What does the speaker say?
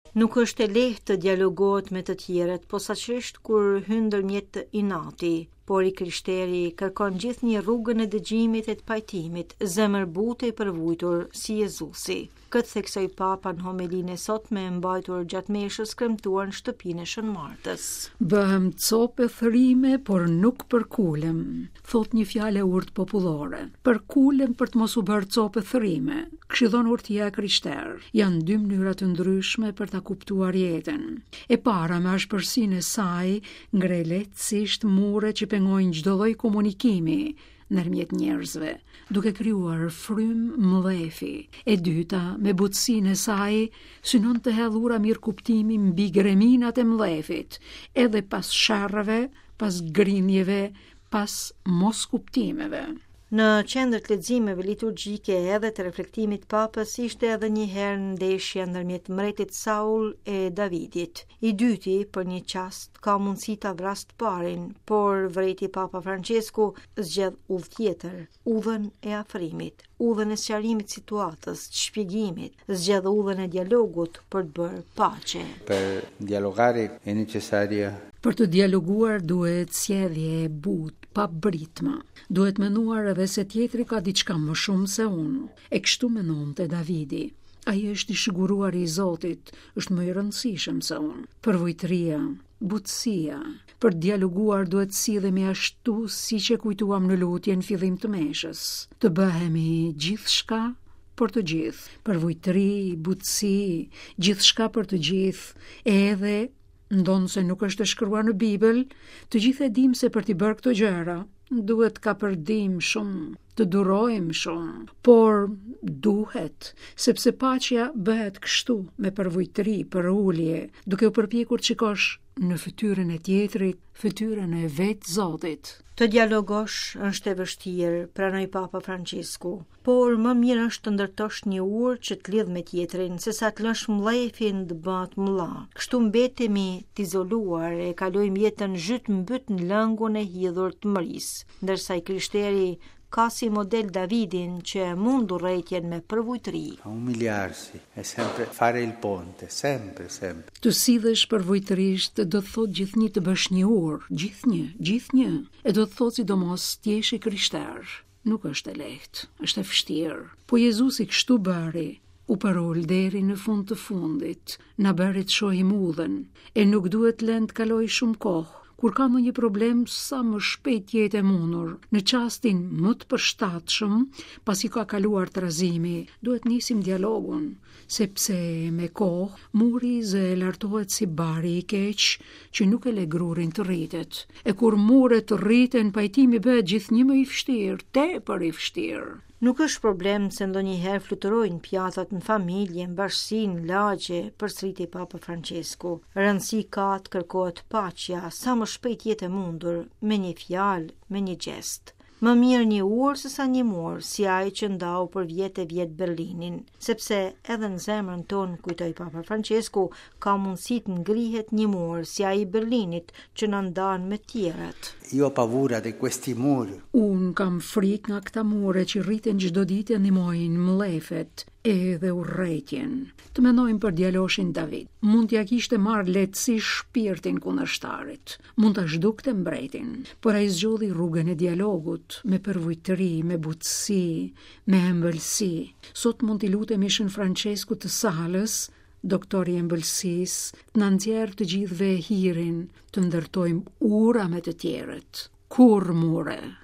Nuk është e lehtë të dialogohet me të tjerët, posaçërisht kur hyn ndërmjet inati, por i Krishteri kërkon gjithnjë rrugën e dëgjimit e të pajtimit, zemërbute i përvujtur si Jezusi. Këtë theksoi Papa në homilinë e sotme e mbajtur gjatë meshës kremtuar në shtëpinë e Shën Martës. Bëhem copë thërime, por nuk përkulem, thot një fjalë urtë popullore. Përkulem për të mos u bërë copë thërime, këshillon urtia e Krishter. Janë dy mënyra të ndryshme për ta kuptuar jetën. E para me ashpërsinë e saj ngre lehtësisht mure që pengojnë çdo lloj komunikimi ndërmjet njerëzve, duke krijuar frym mlefi. E dyta, me butësinë e saj, synon të hedhë ura mirëkuptimi mbi greminat e mlefit, edhe pas sharrëve, pas grinjeve, pas moskuptimeve. Në qendër të leximeve liturgjike edhe të reflektimit papës ishte edhe një herë ndeshja ndërmjet mbretit Saul e Davidit. I dyti, për një çast, ka mundësi ta vrasë të parin, por vreti Papa Francesku zgjedh udhë tjetër, udhën e afrimit, udhën e sqarimit situatës, të shpjegimit, zgjedh udhën e dialogut për të bërë paqe. Per dialogare è necessaria. Për të dialoguar duhet sjellje e butë, pa britma. Duhet menuar edhe se tjetri ka diçka më shumë se unë. E kështu menonte Davidi. Ai është i siguruar i Zotit, është më i rëndësishëm se unë. Përvojtëria, butësia. Për dialoguar duhet sillemi ashtu siç e kujtuam në lutjen fillim të meshës. Të bëhemi gjithçka për të gjithë. Përvojtëri, butësi, gjithçka për të gjithë, edhe ndonë se nuk është e shkruar në Bibël, të gjithë e dim se për t'i bërë këto gjëra, duhet ka përdim shumë, të durojmë shumë, por duhet, sepse paqja bëhet kështu me përvojtëri, për ulje, duke u përpjekur të shikosh në fytyrën e tjetrit, fytyrën e vetë Zotit. Të dialogosh është e vështirë, pranoi Papa Francesku, por më mirë është të ndërtosh një urë që të lidh me tjetrin, se sa të lësh mllefin të bëhet mlla. Kështu mbetemi të izoluar e kalojmë jetën zhyt mbyt në lëngun e hidhur të mërisë, ndërsa i Krishteri ka si model Davidin që e mund urrëtien me përvojtëri. Umiliarsi è sempre fare il ponte, sempre. Të sidhesh përvojtërisht do të thotë gjithnjë të bësh një urë, gjithnjë. E do të thotë sidomos të jesh i Krishter. Nuk është e lehtë, është e vështirë. Po Jezusi kështu bëri. U parol deri në fund të fundit, na bëri të shohim udhën, e nuk duhet lënë të kaloj shumë kohë. Kur ka ndonjë problem, sa më shpejt jetë e mundur. Në çastin më të përshtatshëm, pasi ka kaluar trazimi, duhet nisim dialogun, sepse me kohë muri zë lartohet si bari i keq që nuk e le grurin të rritet. E kur muret të rriten, pajtimi bëhet gjithnjë më i vështirë, tepër i vështirë. Nuk është problem se ndonjëherë fluturojnë pjatat në familje, në bashkësi, në lagje, përsëriti Papa Francesku. Rëndësi ka të kërkohet paqja, sa më shpejt jetë e mundur, me një fjalë, me një gjest. Më mirë një urë se sa një morë, si ai që ndau për vjet Berlinin, sepse edhe në zemrën tonë, kujtoi Papa Francesku, ka mundësi të ngrihet një mur si ai i Berlinit që na ndan me tjerët. Io ho paura di questi muri. Unë kam frikë nga këta mure që rriten çdo ditë e ndihmojnë mllefet edhe urrëtien. Të mendojmë për djaloshin David. Mund t'ja kishte marrë lehtësi shpirtin kundërshtarit. Mund ta zhdukte mbretin, por ai zgjodhi rrugën e dialogut, me përvojtëri, me butësi, me ëmbëlsi. Sot mund t'i lutemi Shën Francesku të Salës, doktori i ëmbëlsisë, të na nxjerrë të gjithëve hirin, të ndërtojmë ura me të tjerët. Kur mure.